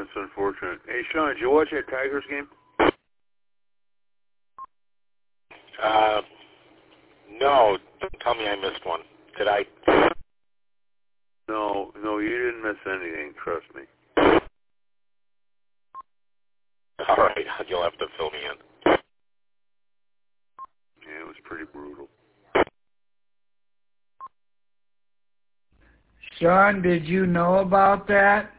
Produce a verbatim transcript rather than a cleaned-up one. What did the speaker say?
that's unfortunate. Hey, Sean, did you watch that Tigers game? Uh, no. Don't tell me I missed one. Did I? No, no, you didn't miss anything. Trust me. All right, you'll have to fill me in. Yeah, it was pretty brutal. Sean, did you know about that?